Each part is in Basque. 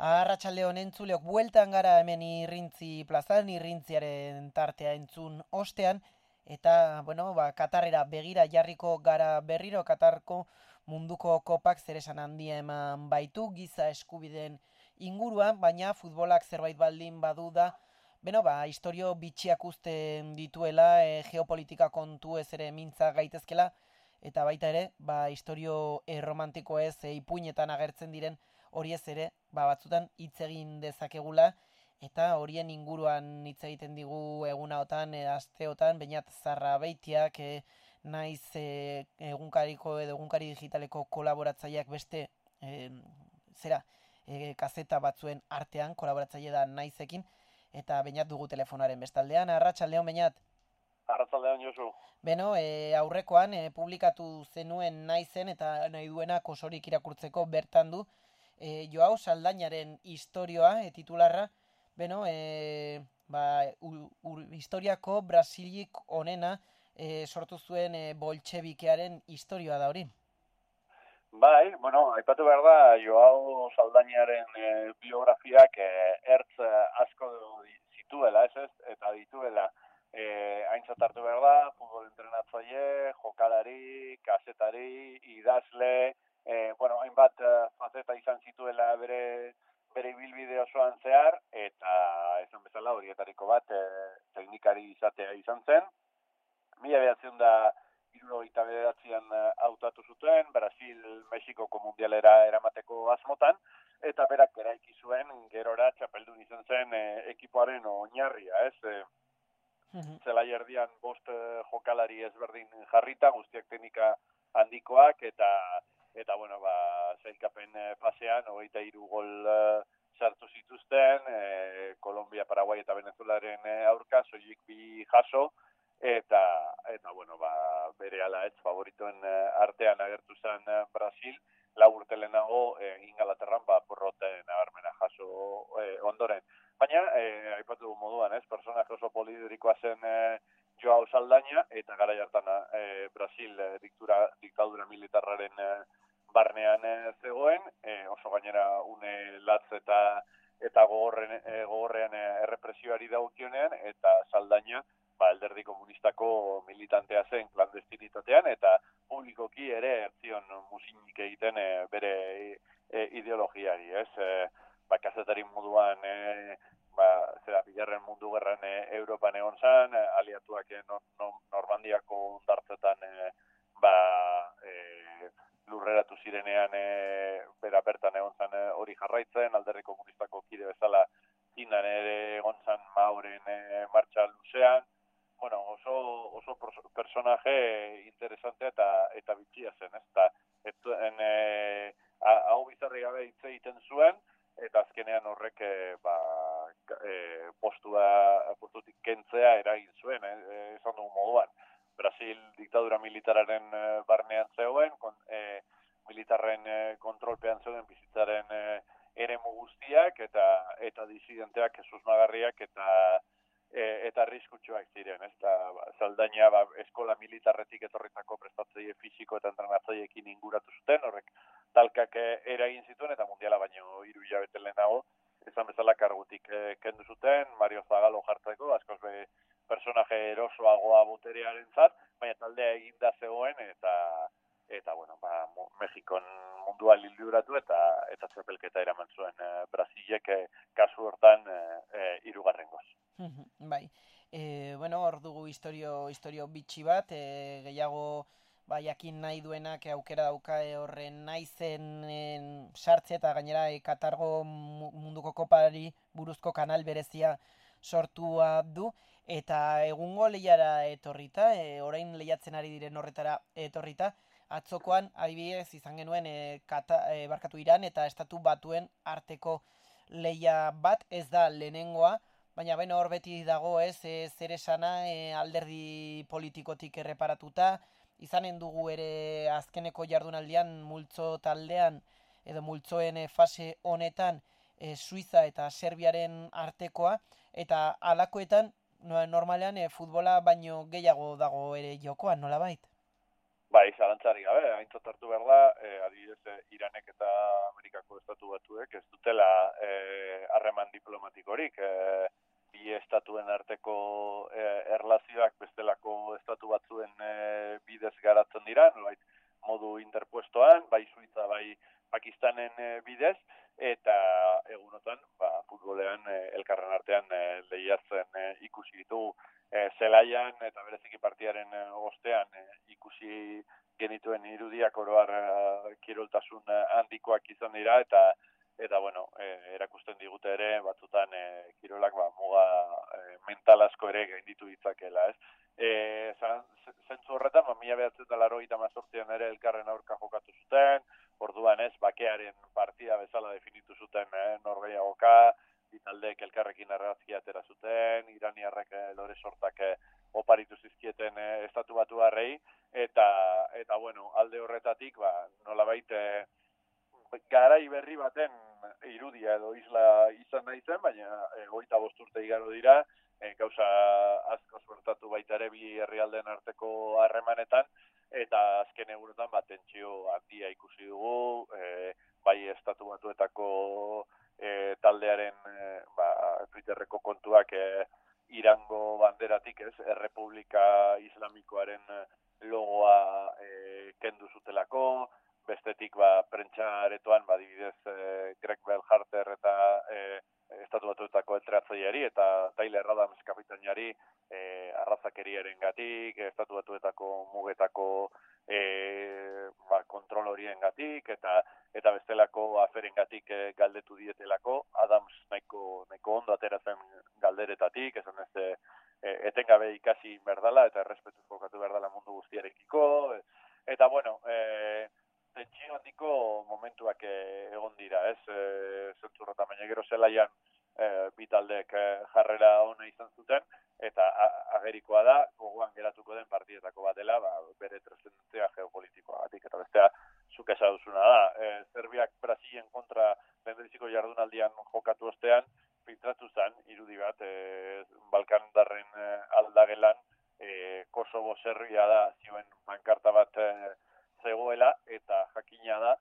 Arratsaldeon entzuleok bueltan gara hemen irrintzi plazan, irrintziaren tartea entzun ostean, eta, Katarrera begira jarriko gara berriro, Katarko munduko kopak zeresan handia eman baitu, giza eskubideen inguruan, baina futbolak zerbait baldin badu da, historio bitxiak uzten dituela, geopolitika kontu ez ere mintza gaitezkela, eta baita ere, historio romantiko ez, ipuinetan agertzen diren hori ez ere, batzutan hitz egin dezakegula, eta horien inguruan hitz egiten digu egunaotan, asteotan, bainat zarra beitiak, naiz egunkariko edo egunkari digitaleko kolaboratzaileak beste, kazeta batzuen artean, kolaboratzaile da naizekin, eta bainat dugu telefonaren bestaldean. Arratsaldeon bainat. Arratsaldeon Josu. Aurrekoan publikatu zenuen naizen eta nahi duenak osorik irakurtzeko bertan du, Joao Saldañaren historioa, titularra, historiako Brasilik onena sortu zuen boltxebikearen historioa da hori. Bai, aipatu behar da, Joao Saldañaren biografiak ertz asko zituela, eta dituela. Aintzat hartu behar da, futbol entrenatzaile, jokalari, kazetari, idazle, hainbat faceta izan zituela bere ibilbide osoan zehar, eta esan bezala horietariko bat teknikari izatea izan zen. 1979an hautatu zuten, Brasil-Mexikoko mundialera eramateko asmotan, eta berak eraiki zuen gerora txapeldun izan zen ekipoaren oinarria, Zelai erdian 5 jokalari ezberdin jarrita, guztiak teknika handikoak, eta zailkapen fasean 23 gol sartu zituzten, Kolombia, Paraguai eta Venezuelaren aurka, soilik 2 jaso, eta berehala favoritoen artean agertu zen Brasil, 4 urte lehenago Ingalaterran porroten nabarmena jaso ondoren. Baina, aipatu du moduan, personaje oso polidrikoa zen Joao Saldaña, eta garai hartan Brasil diktadura militarraren barnean zegoen, oso gainera une latz eta gogorrean errepresioari dagokionean, eta Saldaña alderdi komunistako militantea zen klandestinitatean, eta publikoki ere erzion musinik egiten bere ideologiari, kazetari moduan Bigarren Mundu Gerran Europan egon zen, aliatuak Normandiako hondartzetan lurreratu zirenean bera bertan egon zen hori jarraitzen, alderdi komunistako kide bezala Txinan ere egon zen Maoren martxa luzean, oso personaje interesantea eta bitxia zen, hau bizarri gabe hitz egiten zuen, eta azkenean horrek postutik kentzea eragin zuen, esan dugu moduan. Brasil diktadura militararen barnean zegoen, militarren kontrolpean zeuden bizitzaren eremu guztiak, eta disidenteak susmagarriak eta arriskutsuak ziren. Saldaña eskola militarretik etorritako prestatzaile fisiko eta entrenatzaileekin inguratu zuten, horrek talkak eragin zituen, eta mundiala baino 3 hilabete lehenago, esan bezala kargutik kendu zuten, Mario Zagallo jartzeko, askoz personaje erosoagoa boterearen zat, baina taldea eginda zegoen, eta Mexikon mundua libratu eta txapelketa eraman zuen Brasilek kasu hortan 3. Bai, hor dugu historio bitxi bat, gehiago jakin nahi duenak aukera dauka horren naizen sartze, eta gainera Katargo munduko kopari buruzko kanal berezia sortua du, eta egungo lehiara etorrita, orain lehiatzen ari diren horretara etorrita, atzokoan adibidez izan genuen Iran eta Estatu Batuen arteko lehia bat, ez da lehenengoa, baina hor beti dago zer esana alderdi politikotik erreparatuta, izanen dugu ere azkeneko jardunaldian multzo taldean edo multzoen fase honetan Suiza eta Serbiaren artekoa, eta halakoetan normalean futbola baino gehiago dago ere jokoan, nolabait? Bai, zalantzari gabe, aintzat hartu behar da, adibidez, Iranek eta Amerikako estatu batuek ez dutela harreman diplomatikorik. Bi estatuen arteko erlazioak bestelako estatu batzuen bidez garatzen dira, nolabait modu interpuestoan, bai Suitza, bai Pakistanen bidez, eta egunotan, futbolean elkarren artean lehiatzen ikusi ditugu. Zelaian eta bereziki partiaren ostean ikusi genituen irudiak oroar kiroltasun handikoak izan dira eta bueno, erakusten digute ere batzutan kirolak muga mental asko ere gainditu ditzakela, ez? Zentzu horretan, 1988an ere elkarren aurka jokatu zuten, orduan ez, bakearen partida bezala definitu zuten norgehiagoka, taldeek elkarrekin argazkia atera zuten, iraniarrek lore sortak oparitu zizkieten estatu batuarrei, eta bueno, alde horretatik, nolabait garai berri baten irudia edo isla izan nahi zen, baina 25 urte igaro dira, gauza asko suertatu baita ere bi herrialdeen arteko harremanetan, eta azken egunetan tentsio handia ikusi dugu, bai estatu batuetako taldearen Twitterreko kontuak Irango banderatik, ez, Errepublika Islamikoaren logoa kendu zutelako, bestetik prentsa aretoan adibidez Greg Berhalter eta estatu batuetako entrenatzaileari eta Tyler Adams kapitainari arrazakeriarengatik, estatu batuetako mugetako kontrol horiengatik eta bestelako aferengatik galdetu dietelako. Adams nahiko ondo atera zen galderetatik, esan ez etengabe ikasi berdala eta errespetuz jokatu berdala mundu guztiarekiko, eta bueno, tentsio handiko momentuak egon dira, ez? Zentzurretan, baina gero zelaian bi taldeek jarrera ona izan zuten, eta agerikoa da, gogoan geratuko den partidetako bat dela, bere trascendentzia geopolitikoagatik, eta bestea zuk esaduzuna da. Serbiak Brasilen kontra lehendabiziko jardunaldian jokatu ostean, filtratu zen, irudi bat, Balkandarren aldagelan, Kosovo Serbia da, zioen pankarta bat zegoela, eta jakina da,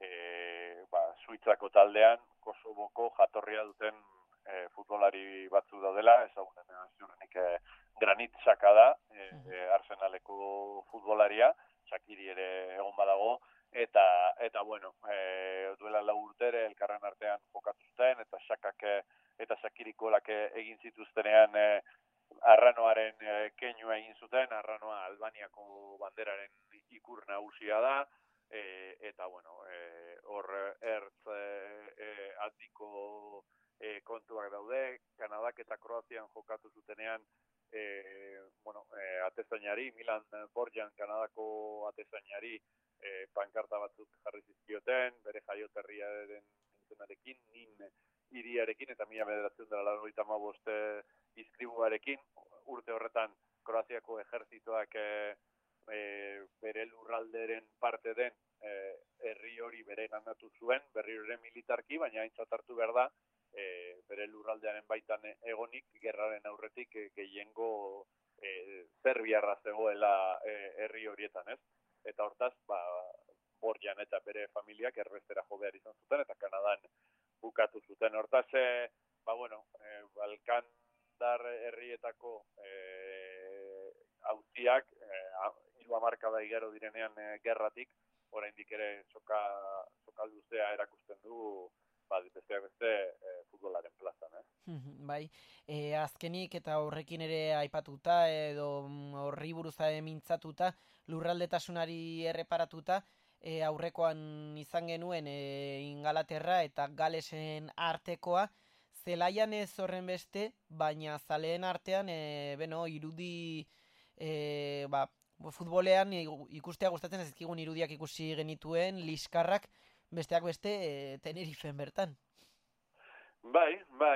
Suitzako taldean, Kosovoko jatorria duten futbolari batzu daudela, ezagunen ziurrenik Granit Xhaka da, Arsenaleko futbolaria, Shaqiri ere egon badago, eta bueno, duela 4 urte ere elkarren artean jokatu zuten, eta Xhakak eta Shaqiri golak egin zituztenean arranoaren keinua egin zuten, arranoa Albaniako banderaren ikur nagusia da, eta bueno, hor ertz handiko kontuak daude, Kanadak eta Kroazian jokatu zutenean, atezainari, Milan Borjan Kanadako atezainari pankarta batzuk jarri zizkioten, bere jaioterriaren izenarekin, Nin hiriarekin eta 1985 izkribuarekin, urte horretan Kroaziako ejertzitoak bere lurralderen parte den herri hori bere ganatu zuen, berriro ere militarki, baina aintzat hartu behar da, bere lurraldearen baitan egonik, gerraren aurretik gehiengo Serbiarra zegoela herri horietan, ez? Eta hortaz, Borjan eta bere familiak erbestera jo behar izan zuten, eta Kanadan bukatu zuten. Hortaz, Balkandar herrietako auziak, 3 hamarkada igaro direnean gerratik, oraindik ere soka luzea erakusten du, besteak beste futbolaren plazan, Bai, azkenik eta horrekin ere aipatuta edo horri buruz mintzatuta, lurraldetasunari erreparatuta, aurrekoan izan genuen Ingalaterra eta Galesen artekoa, zelaian ez horren beste, baina zaleen artean, irudi, futbolean ikustea gustatzen ezkigun irudiak ikusi genituen, liskarrak, besteak beste, Tenerifen bertan. Bai,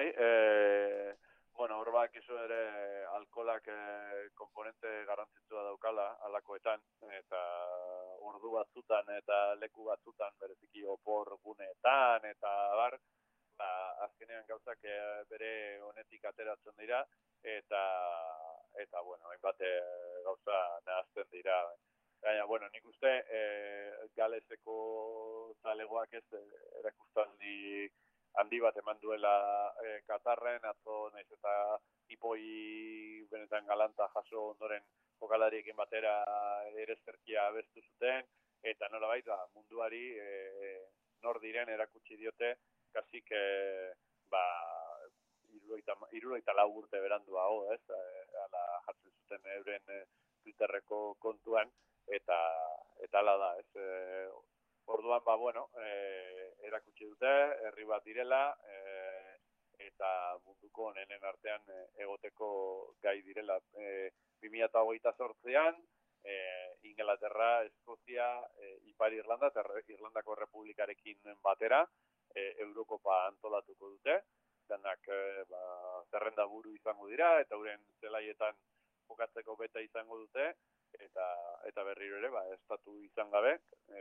hor bakizu ere alkolak komponente garrantzitsua daukala alakoetan, eta ordu batzutan eta leku batzutan, bereziki opor guneetan, eta azkenean gauzak bere honetik ateratzen dira, eta hainbat gauza nahazten dira. Baina, bueno, nik uste Galeseko zalegoak ez erakustaldi handi bat eman duela Katarren, atzo naiz eta ipoi benetan galanta jaso ondoren jokalariekin batera erezkerkia abestu zuten, eta nolabait munduari nor diren erakutsi diote, kasik irurogeita lau urte beranduago, ez? Ala jartzen zuten euren Twitterreko kontuan, eta hala da, ez? Orduan, bueno, erakutsi dute, herri bat direla, eta munduko onenen artean egoteko gai direla. 2028an, Inglaterra, Eskozia, Ipar Irlanda eta Irlandako Republikarekin batera Eurokopa antolatuko dute. Denak zerrenda buru izango dira, eta euren zelaietan jokatzeko beta izango dute, eta berriro ere, estatu izan gabe,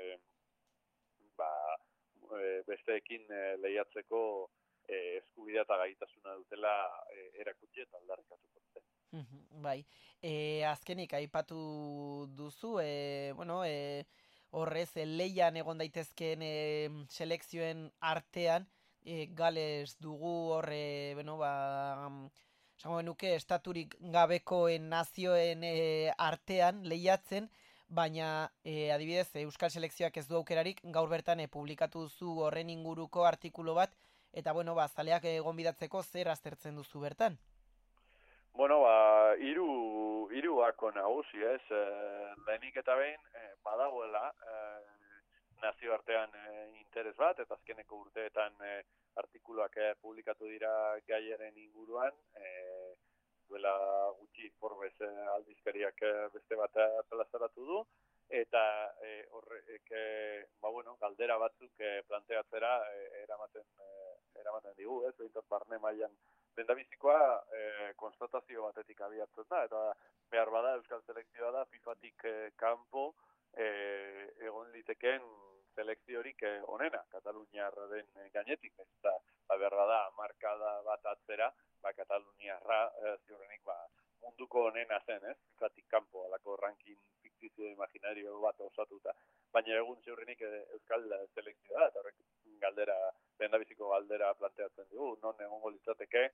besteekin lehiatzeko eskubidea eta gaitasuna dutela erakutsi eta aldarrikatuko dute. Bai, azkenik aipatu duzu, horrez lehian egon daitezkeen selekzioen artean, Gales dugu horre, esango genuke, estaturik gabekoen nazioen artean lehiatzen, baina adibidez Euskal Selekzioak ez du aukerarik, gaur bertan publikatu duzu horren inguruko artikulu bat, eta zaleak gonbidatzeko zer aztertzen duzu bertan? Bueno, hiru gako nagusi, ez? Lehenik eta behin, badagoela nazioartean interes bat, eta azkeneko urteetan artikuluak publikatu dira gaiaren inguruan, duela gutxi Forbes aldizkariak beste bat plazaratu du, eta horrek, galdera batzuk planteatzera eramaten digu, ez? Behintzat barne mailan lehendabizikoa konstatazio batetik abiatzen da, eta behar bada Euskal Selekzioa da FIFAtik kanpo egon liteken selekziorik onena, Kataluniarren gainetik, eta behar bada markada bat atzera, Kataluniarra ziurrenik munduko onena zen, ez? FIFAtik kanpo, alako ranking fiktizio imaginario bat osatuta. Baina egun ziurrenik Euskal Selekzioa, eta horrek lehendabiziko galdera planteatzen dugu, non egongo litzateke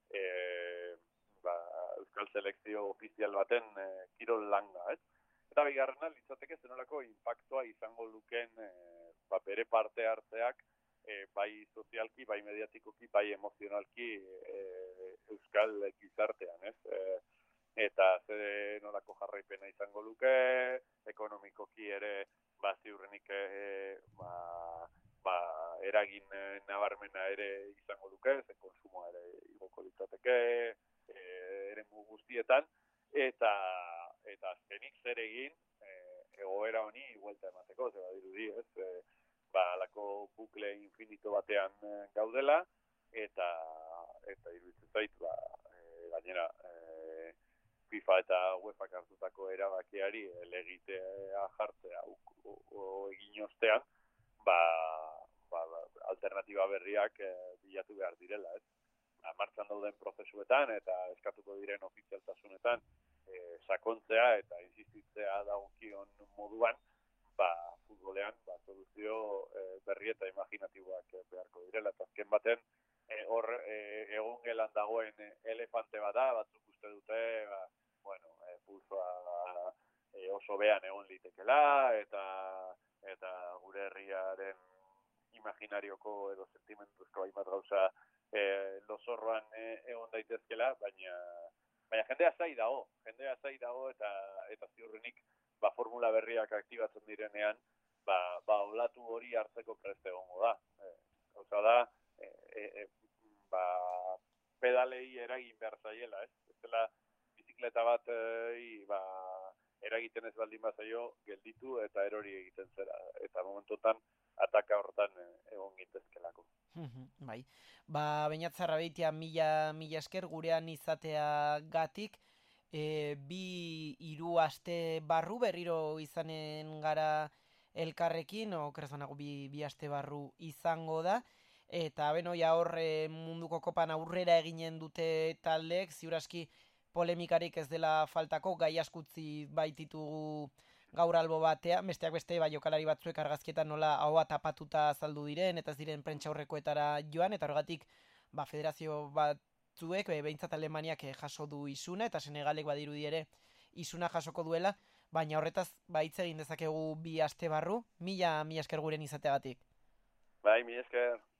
Euskal Selekzio ofizial baten kirol langa, ez? Eta bigarrena litzateke zenolako inpaktua izango luken bere parte hartzeak bai sozialki, bai mediatikoki, bai emozionalki Euskal gizartean, ez? Eta ze nolako jarraipena izango luke, ekonomikoki ere ziurrenik eragin nabarmena ere izango duke, ze konsumoa ere igoko litzateke, eremu guztietan, eta azkenik zer egin egoera honi buelta emateko, ze badirudi, ez? Alako bukle infinito batean gaudela, eta iruditzen zait, gainera, FIFA eta UEFA hartutako erabakiari elegitea jartzea egin ostean, alternatiba berriak bilatu behar direla, ez? Martxan dauden prozesuetan eta eskatuko diren ofizialtasunetan sakontzea eta insistitzea dagokion moduan, futbolean soluzio berri eta imaginatiboak beharko direla. Eta azken baten, hor egon gelan dagoen elefante bada, batzuk uste dute, pulsoa oso behan egon litekela, eta gure herriaren imaginarioko edo sentimentuzko hainbat gauza lozorroan egon daitezkela, baina jendea zai dago eta ziurrenik formula berriak aktibatzen direnean, olatu hori hartzeko preste egongo da. Gauza da, pedalei eragin behar zaiela, ez? Ez dela bizikleta bat eragiten ez baldin bazaio gelditu eta erori egiten zera. Eta momentotan ataka horretan egon gintezkelako. Bai. Beinatzarra behitia mila esker gurean izatea gatik, hiru aste barru berriro izanen gara elkarrekin, okerazanago bi aste barru izango da, eta horre munduko kopan aurrera eginen dute taldeek, ziur aski polemikarik ez dela faltako, gai askutzi baititugu gaur albo batean, besteak beste jokalari batzuek argazkietan nola ahoa tapatuta azaldu diren, eta ez diren prentsa aurrekoetara joan, eta horregatik federazio batzuek, behintzat Alemaniak jaso du isuna, eta Senegalek badirudi ere isuna jasoko duela, baina horretaz hitz egin dezakegu 2 aste barru, mila esker guren izateagatik. Bai, mila esker.